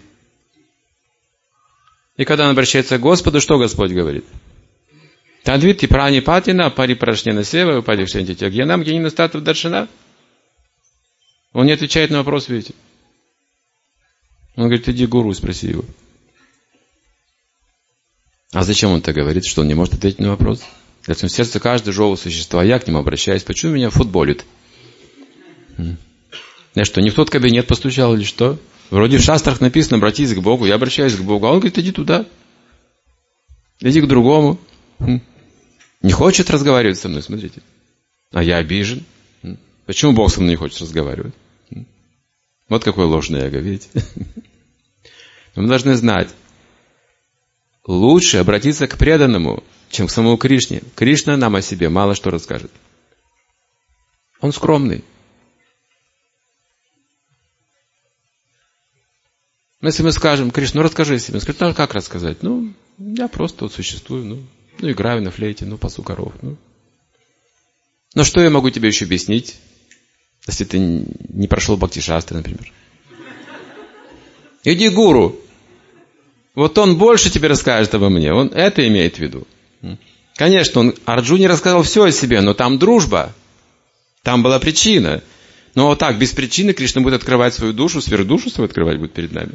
И когда он обращается к Господу, что Господь говорит? Тадвити прани патина, парипрашнена сева, упадившенти тягьянам, генина статов даршина. Он не отвечает на вопрос, видите. Он говорит, иди гуру, спроси его. А зачем он так говорит, что он не может ответить на вопрос? В сердце каждого живого существа, я к нему обращаюсь, почему меня футболит? Я что, не в тот кабинет постучал или что? Вроде в шастрах написано, обратись к Богу, я обращаюсь к Богу. А он говорит, иди туда. Иди к другому. Не хочет разговаривать со мной, смотрите. А я обижен. Почему Бог со мной не хочет разговаривать? Вот какое ложное эго, видите? Мы должны знать, лучше обратиться к преданному, чем к самому Кришне. Кришна нам о себе мало что расскажет. Он скромный. Если мы скажем, Кришна, ну расскажи себе. Он скажет, ну как рассказать? Ну, я просто вот существую, ну играю на флейте, пасу коров. Но что я могу тебе еще объяснить, если ты не прошел Бхакти-шастры, например? Иди к гуру. Вот он больше тебе расскажет обо мне. Он это имеет в виду. Конечно, он Арджуне рассказал все о себе, но там дружба. Там была причина. Но вот так, без причины Кришна будет открывать свою душу, сверхдушу свою открывать будет перед нами.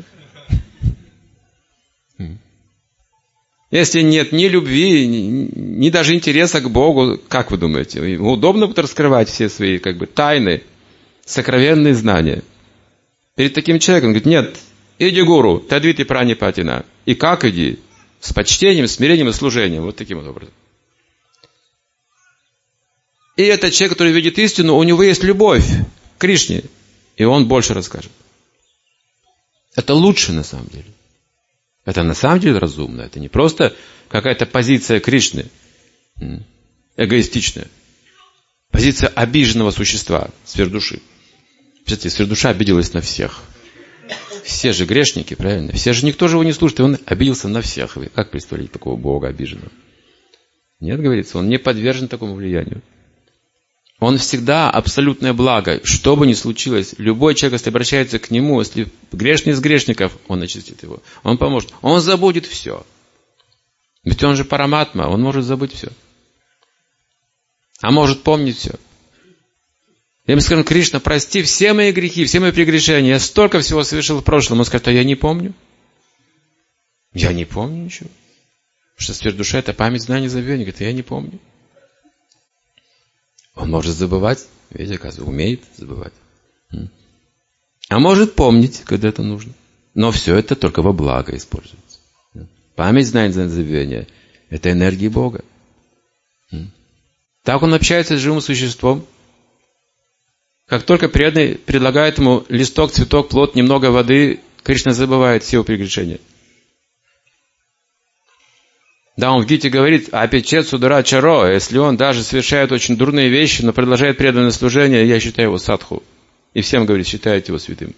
Если нет ни любви, ни даже интереса к Богу, как вы думаете, ему удобно будет раскрывать все свои тайны, сокровенные знания? Перед таким человеком он говорит, нет, иди гуру, тадвити прани патина. И как иди? С почтением, смирением и служением. Вот таким вот образом. И этот человек, который видит истину, у него есть любовь к Кришне. И он больше расскажет. Это лучше на самом деле. Это на самом деле разумно. Это не просто какая-то позиция Кришны. Эгоистичная. Позиция обиженного существа, сверхдуши. Представьте, сверхдуша обиделась на всех. Все же грешники, правильно? Все же, никто же его не слушает, и он обиделся на всех. Вы как представляете такого Бога обиженного? Нет, говорится, он не подвержен такому влиянию. Он всегда абсолютное благо. Что бы ни случилось, любой человек, если обращается к нему, если грешный из грешников, он очистит его. Он поможет. Он забудет все. Ведь он же параматма, он может забыть все. А может помнить все. Я ему скажу, Кришна, прости все мои грехи, все мои прегрешения. Я столько всего совершил в прошлом. Он скажет, а я не помню. Я не помню ничего. Потому что сверхдуша — это память, знание, забвение. Говорит, я не помню. Он может забывать. Видите, оказывается, умеет забывать. А может помнить, когда это нужно. Но все это только во благо используется. Память, знание, забвение — это энергия Бога. Так он общается с живым существом. Как только преданный предлагает ему листок, цветок, плод, немного воды, Кришна забывает все его прегрешения. Да, он в Гите говорит, апичет судара чаро, если он даже совершает очень дурные вещи, но продолжает преданное служение, я считаю его садху. И всем говорит, считайте его святым.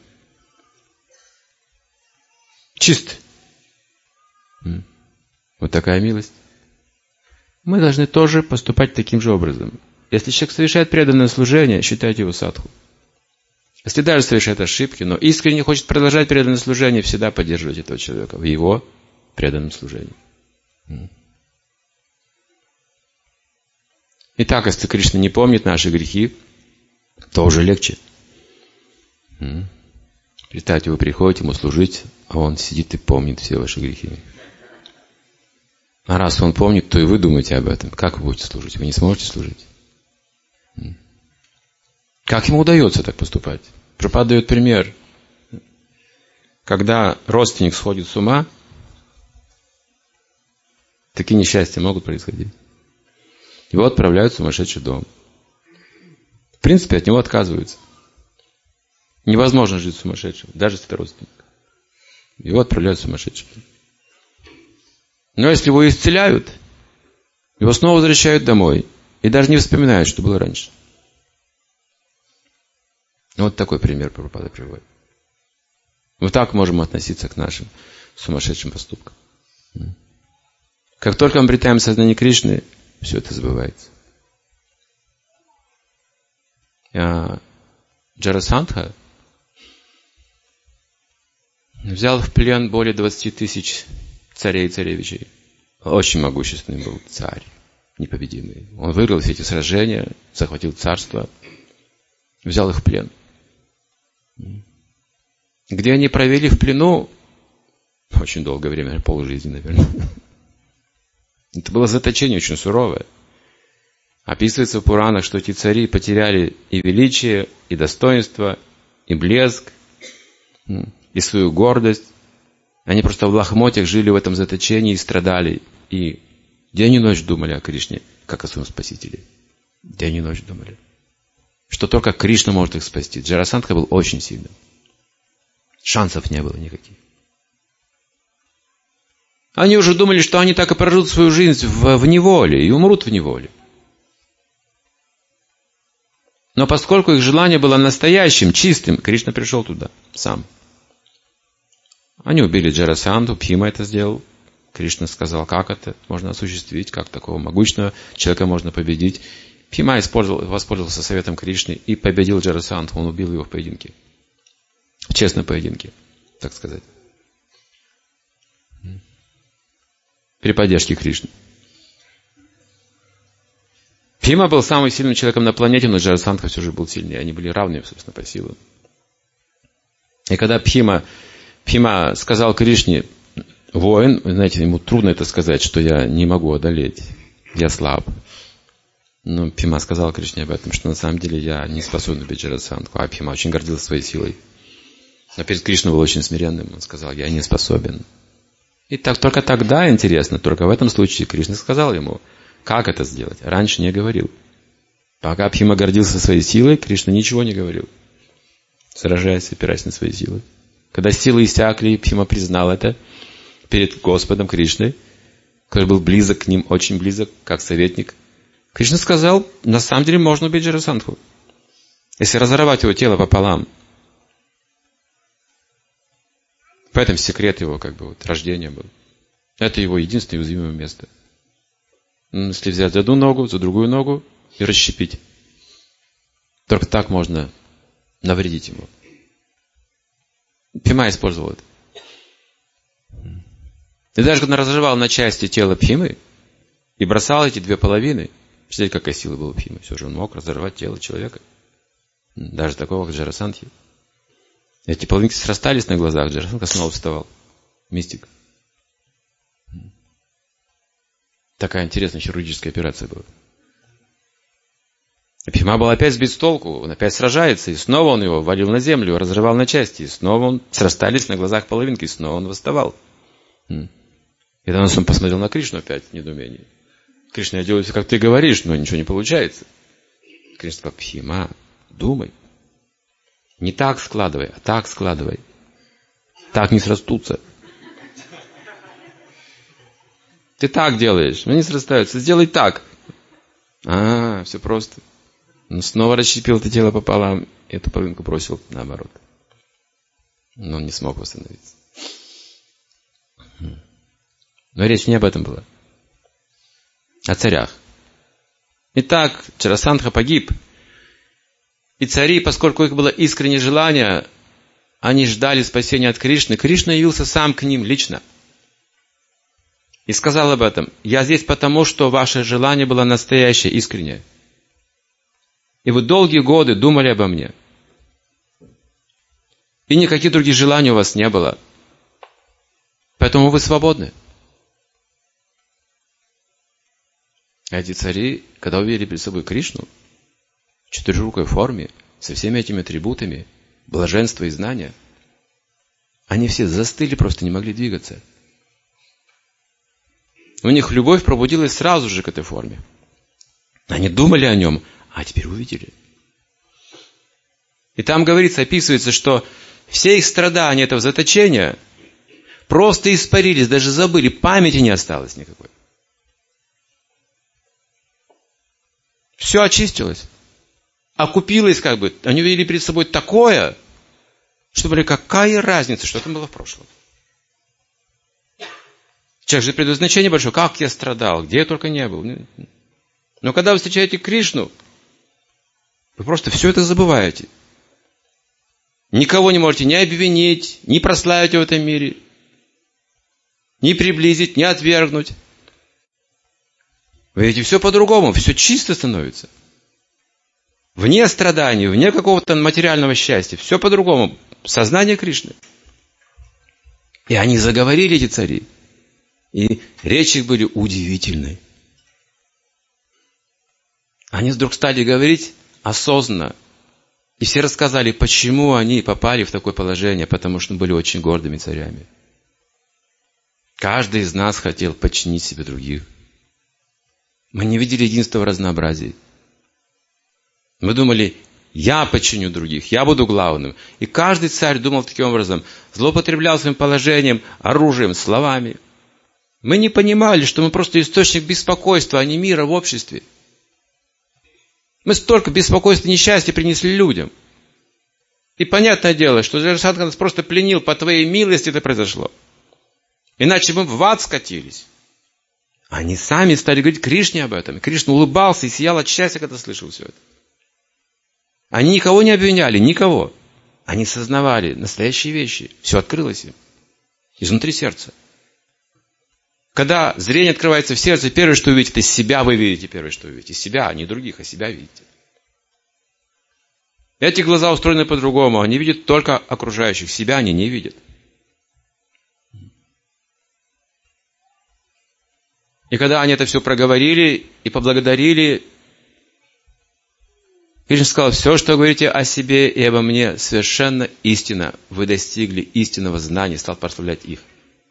Чист. Вот такая милость. Мы должны тоже поступать таким же образом. Если человек совершает преданное служение, считайте его садху. Если даже совершает ошибки, но искренне хочет продолжать преданное служение, всегда поддерживайте этого человека в его преданном служении. Итак, если Кришна не помнит наши грехи, то уже легче. Представьте, вы приходите ему служить, а он сидит и помнит все ваши грехи. А раз он помнит, то и вы думаете об этом. Как вы будете служить? Вы не сможете служить. Как ему удается так поступать? Прабхупада дает пример. Когда родственник сходит с ума, такие несчастья могут происходить. Его отправляют в сумасшедший дом. В принципе, от него отказываются. Невозможно жить с сумасшедшим, даже если это родственник. Его отправляют в сумасшедший дом. Но если его исцеляют, его снова возвращают домой. И даже не вспоминают, что было раньше. Вот такой пример Прабхупада приводит. Вот так можем относиться к нашим сумасшедшим поступкам. Как только мы обретаем сознание Кришны, все это забывается. Джарасандха взял в плен более 20 тысяч царей и царевичей. Очень могущественный был царь, непобедимый. Он выиграл все эти сражения, захватил царство, взял их в плен. Где они провели в плену? Очень долгое время, полжизни, наверное. Это было заточение очень суровое. Описывается в Пуранах, что эти цари потеряли и величие, и достоинство, и блеск, и свою гордость. Они просто в лохмотьях жили в этом заточении и страдали. И день и ночь думали о Кришне, как о своем Спасителе. День и ночь думали. Что только Кришна может их спасти. Джарасандха был очень сильным. Шансов не было никаких. Они уже думали, что они так и проживут свою жизнь в неволе и умрут в неволе. Но поскольку их желание было настоящим, чистым, Кришна пришел туда сам. Они убили Джарасандху, Бхима это сделал. Кришна сказал, как это можно осуществить, как такого могучного человека можно победить. Бхима воспользовался советом Кришны и победил Джарасандху. Он убил его в поединке. В честном поединке, так сказать. При поддержке Кришны. Бхима был самым сильным человеком на планете, но Джарасандха все же был сильнее. Они были равны, собственно, по силам. И когда Бхима сказал Кришне, воин, знаете, ему трудно это сказать, что я не могу одолеть, я слаб. Но Бхима сказал Кришне об этом, что на самом деле я не способен убить Джарасандху. А Бхима очень гордился своей силой. Но перед Кришной был очень смиренным. Он сказал, я не способен. И только тогда, интересно, только в этом случае Кришна сказал ему, как это сделать. Раньше не говорил. Пока Бхима гордился своей силой, Кришна ничего не говорил. Сражаясь, опираясь на свои силы. Когда силы иссякли, Бхима признал это перед Господом Кришной, который был близок к ним, очень близок, как советник. Кришна сказал, на самом деле можно убить Джарасандху. Если разорвать его тело пополам. Поэтому секрет его, рождения был. Это его единственное уязвимое место. Если взять за одну ногу, за другую ногу и расщепить. Только так можно навредить ему. Бхима использовал это. И даже когда он разрывал на части тело Бхимы и бросал эти две половины, представляете, какая сила была Бхимы. Все же он мог разорвать тело человека. Даже такого, как Джарасандхи. Эти половинки срастались на глазах, Джарасандха снова вставал. Мистик. Такая интересная хирургическая операция была. Бхима был опять сбит с толку, он опять сражается, и снова он его валил на землю, разрывал на части, и снова он срастались на глазах половинки, и снова он восставал. И тогда он посмотрел на Кришну опять в недоумении. Кришна, я делаю все, как ты говоришь, но ничего не получается. Кришна сказал, Бхима, думай. Не так складывай, а так складывай. Так не срастутся. Ты так делаешь, но не срастаются. Сделай так. Все просто. Он снова расщепил это тело пополам, и эту половинку бросил наоборот. Но он не смог восстановиться. Но речь не об этом была. О царях. Итак, Джарасандха погиб. И цари, поскольку их было искреннее желание, они ждали спасения от Кришны. Кришна явился сам к ним лично. И сказал об этом. Я здесь потому, что ваше желание было настоящее, искреннее. И вы долгие годы думали обо мне. И никаких других желаний у вас не было. Поэтому вы свободны. А эти цари, когда увидели перед собой Кришну, в четырехрукой форме, со всеми этими атрибутами, блаженства и знания, они все застыли, просто не могли двигаться. У них любовь пробудилась сразу же к этой форме. Они думали о нем, а теперь увидели. И там говорится, описывается, что все их страдания этого заточения просто испарились, даже забыли, памяти не осталось никакой. Все очистилось. Окупилось как бы. Они увидели перед собой такое, что были, какая разница, что там было в прошлом. Человек же предназначение большое. Как я страдал, где я только не был. Но когда вы встречаете Кришну, вы просто все это забываете. Никого не можете ни обвинить, ни прославить в этом мире, ни приблизить, ни отвергнуть. Вы видите, все по-другому, все чисто становится. Вне страданий, вне какого-то материального счастья. Все по-другому. Сознание Кришны. И они заговорили, эти цари. И речи их были удивительны. Они вдруг стали говорить осознанно. И все рассказали, почему они попали в такое положение, потому что были очень гордыми царями. Каждый из нас хотел подчинить себе других. Мы не видели единства в разнообразии. Мы думали, я подчиню других, я буду главным. И каждый царь думал таким образом, злоупотреблял своим положением, оружием, словами. Мы не понимали, что мы просто источник беспокойства, а не мира в обществе. Мы столько беспокойства и несчастья принесли людям. И понятное дело, что Джарасандха нас просто пленил, по твоей милости это произошло. Иначе мы в ад скатились. Они сами стали говорить Кришне об этом. И Кришна улыбался и сиял от счастья, когда слышал все это. Они никого не обвиняли, никого. Они сознавали настоящие вещи. Все открылось им. Изнутри сердца. Когда зрение открывается в сердце, первое, что увидите, это себя вы видите, первое, что увидите. Себя, а не других, а себя видите. Эти глаза устроены по-другому. Они видят только окружающих. Себя они не видят. И когда они это все проговорили и поблагодарили, Кришна сказал, все, что вы говорите о себе и обо мне, совершенно истина. Вы достигли истинного знания, стал прославлять их.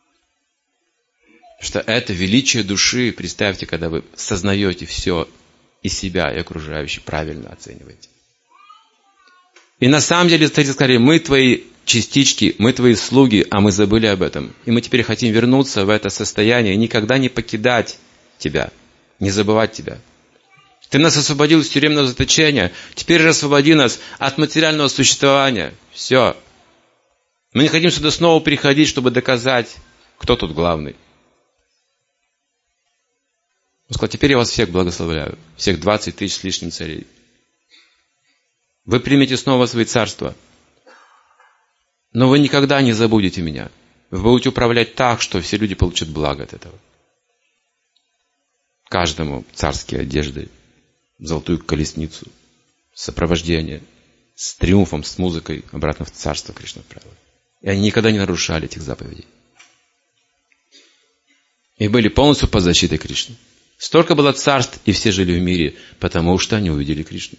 Что это величие души, представьте, когда вы сознаете все и себя, и окружающих, правильно оцениваете. И на самом деле, кстати, сказали, мы твои частички, мы твои слуги, а мы забыли об этом. И мы теперь хотим вернуться в это состояние и никогда не покидать тебя, не забывать тебя. Ты нас освободил из тюремного заточения, теперь же освободи нас от материального существования. Все. Мы не хотим сюда снова приходить, чтобы доказать, кто тут главный. Он сказал, теперь я вас всех благословляю, всех 20 тысяч с лишним царей. Вы примете снова свои царства. Но вы никогда не забудете меня. Вы будете управлять так, что все люди получат благо от этого. Каждому царские одежды, золотую колесницу, сопровождение, с триумфом, с музыкой обратно в царство Кришна отправил. И они никогда не нарушали этих заповедей. И были полностью под защитой Кришны. Столько было царств, и все жили в мире, потому что они увидели Кришну.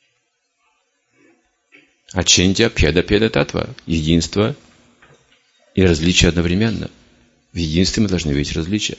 Ачинтя педа татва. Единство и различия одновременно. В единстве мы должны видеть различия.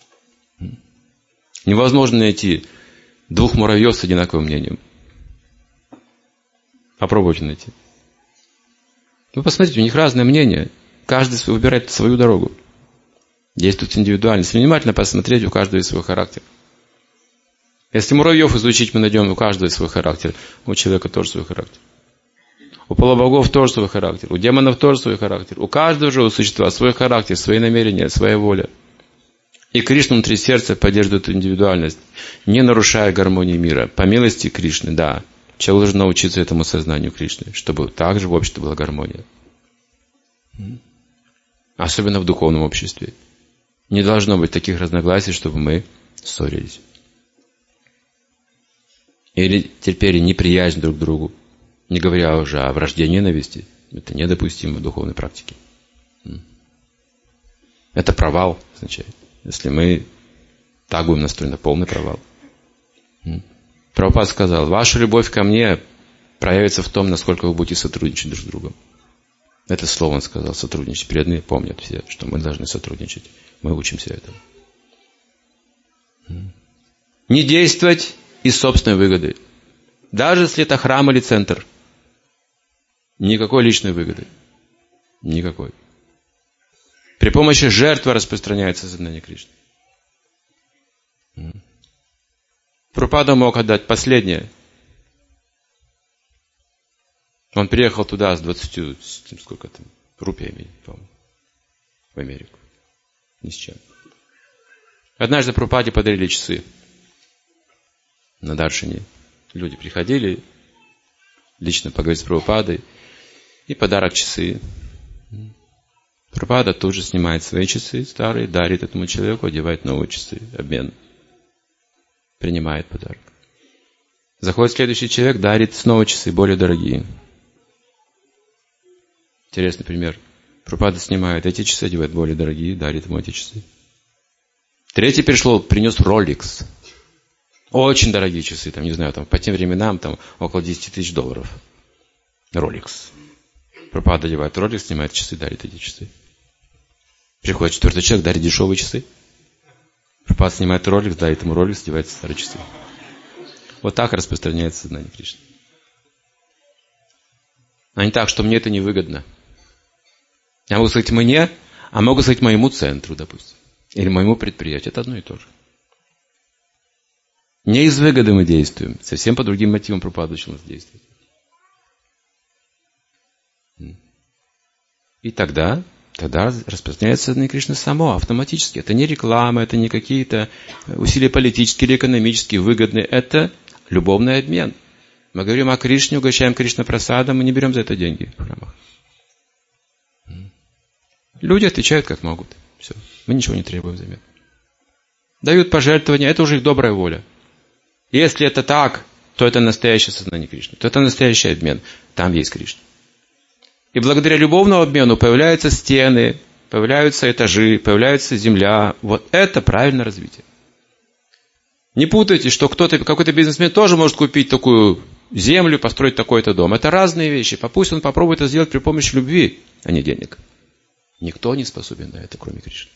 Невозможно найти двух муравьев с одинаковым мнением. Попробуйте найти. Вы посмотрите, у них разное мнение. Каждый выбирает свою дорогу. Действует индивидуально. Если внимательно посмотреть, у каждого есть свой характер. Если муравьев изучить, мы найдем у каждого свой характер. У человека тоже свой характер. У полубогов тоже свой характер. У демонов тоже свой характер. У каждого живого существа свой характер, свои намерения, своя воля. И Кришна внутри сердца поддерживает эту индивидуальность, не нарушая гармонии мира. По милости Кришны, да. Человек должен научиться этому сознанию Кришны, чтобы также в обществе была гармония. Особенно в духовном обществе. Не должно быть таких разногласий, чтобы мы ссорились. Или терпели неприязнь друг к другу. Не говоря уже о вражде, ненависти. Это недопустимо в духовной практике. Это провал, означает. Если мы так будем настроены, полный провал. Прабхупада сказал, ваша любовь ко мне проявится в том, насколько вы будете сотрудничать друг с другом. Это слово он сказал, сотрудничать. Преданные помнят все, что мы должны сотрудничать. Мы учимся этому. Не действовать из собственной выгоды. Даже если это храм или центр. Никакой личной выгоды. Никакой. При помощи жертвы распространяется сознание Кришны. Прабхупада мог отдать последнее. Он приехал туда с 20, сколько там, рупиями, по-моему, в Америку. Ни с чем. Однажды Прабхупаде подарили часы на Даршине. Люди приходили, лично поговорить с Прабхупадой, и подарок часы. Прабхупада тут же снимает свои часы старые, дарит этому человеку, одевает новые часы, обмен. Принимает подарок. Заходит следующий человек, дарит снова часы, более дорогие. Интересный пример. Прабхупада снимает эти часы, одевает более дорогие, дарит ему эти часы. Третий пришел, принес Rolex. Очень дорогие часы, там, не знаю, там, по тем временам там, около $10 тысяч. Rolex. Прабхупада одевает Rolex, снимает часы, дарит эти часы. Приходит четвертый человек, дарит дешевые часы. Прабхупада снимает Rolex, дарит ему Rolex, одевает старые часы. Вот так распространяется сознание Кришны. А не так, что мне это невыгодно. Я могу сказать мне, а могу сказать моему центру, допустим. Или моему предприятию. Это одно и то же. Не из выгоды мы действуем. Совсем по другим мотивам Прабхупада учил нас действовать. И тогда распространяется сознание Кришны само, автоматически. Это не реклама, это не какие-то усилия политические или экономические, выгодные. Это любовный обмен. Мы говорим о Кришне, угощаем Кришна прасадом, мы не берем за это деньги в храмах. Люди отвечают как могут. Все. Мы ничего не требуем взамен. Дают пожертвования, это уже их добрая воля. Если это так, то это настоящее сознание Кришны. То это настоящий обмен. Там есть Кришна. И благодаря любовному обмену появляются стены, появляются этажи, появляется земля. Вот это правильное развитие. Не путайте, что какой-то бизнесмен тоже может купить такую землю, построить такой-то дом. Это разные вещи. Пусть он попробует это сделать при помощи любви, а не денег. Никто не способен на это, кроме Кришны.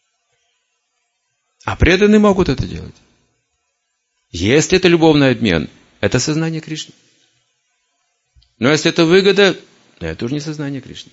А преданные могут это делать. Если это любовный обмен, это сознание Кришны. Но если это выгода, это уже не сознание Кришны.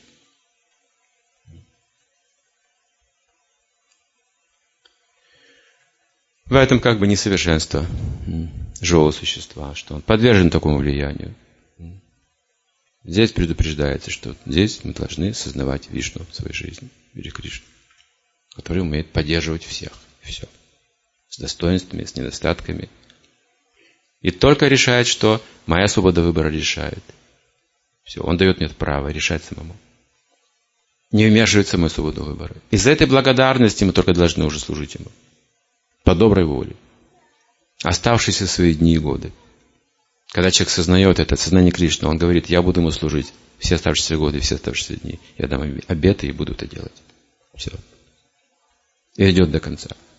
В этом как бы несовершенство живого существа, что он подвержен такому влиянию. Здесь предупреждается, что здесь мы должны сознавать Вишну в своей жизни, или Кришну, который умеет поддерживать всех, все, с достоинствами, с недостатками. И только решает, что моя свобода выбора решает. Все, он дает мне право решать самому. Не вмешивается в мою свободу выбора. Из-за этой благодарности мы только должны уже служить ему. По доброй воле. Оставшиеся свои дни и годы. Когда человек сознает это сознание Кришны, он говорит, я буду ему служить все оставшиеся годы, все оставшиеся дни. Я дам обеты и буду это делать. Все. И идет до конца.